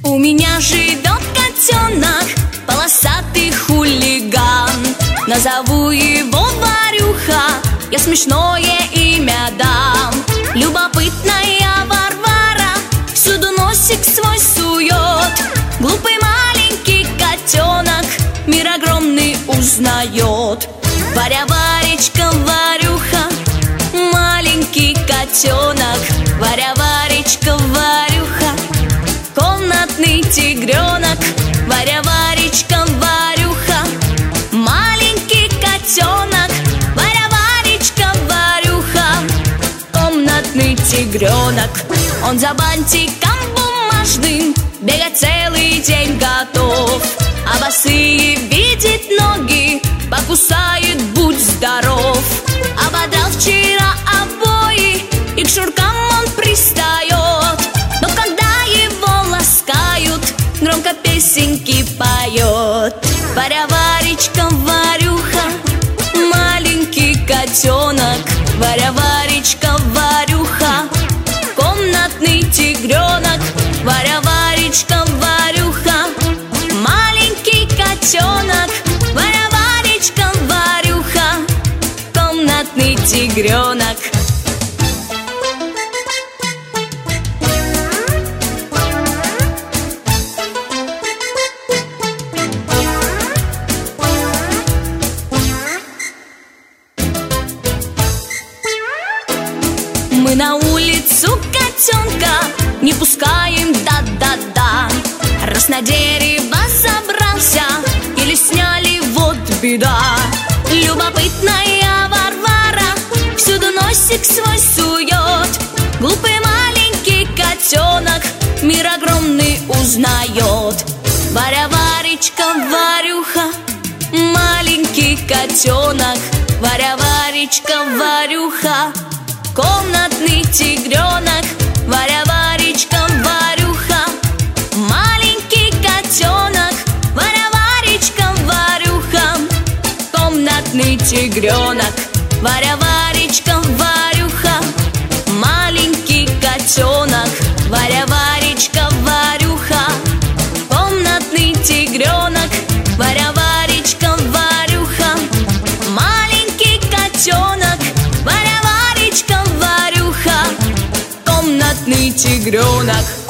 У меня живет котенок, полосатый хулиган. Назову его Варюха, я смешное имя дам. Любопытная Варвара всюду носик свой сует. Глупый маленький котенок мир огромный узнает. Варя-Варечка, Варюха, маленький котенок. Варя-Варечка, Варюха, комнатный тигренок. Варя-Варечка, Варюха, маленький котенок. Варя-Варечка, Варюха, комнатный тигренок. Он за бантиком бумажным бегать целый день готов, а босые видит ноги, покусает, будь здоров. Ободрал вчера обои, и к шнуркам он пристает. Но когда его ласкают, громко песенки поет. Варя-Варечка, Варюха, маленький котенок. Варя-Варечка, Варюха, комнатный тигренок. Варя-Варечка, Варюха, маленький котенок. Варя-Варечка, Варюха, комнатный тигренок. Мы на улицу котенка не пускаем, да-да-да. Раз на дерево забрался, или сняли, вот беда. Любопытная Варвара всюду носик свой сует. Глупый маленький котенок мир огромный узнает. Варя-Варечка, Варюха, маленький котенок. Варя-Варечка, Варюха, комнатный тигренок. Варя-Варечка, Варюха, маленький котенок. Варя-Варечка, Варюха, комнатный тигренок. Варя-Варечка, Варюха, маленький котенок. Варя-Варечка, Варюха, комнатный тигренок. Варя-Варечка, Варюха, маленький котенок. Варя-Варечка, Варюха, комнатный тигренок.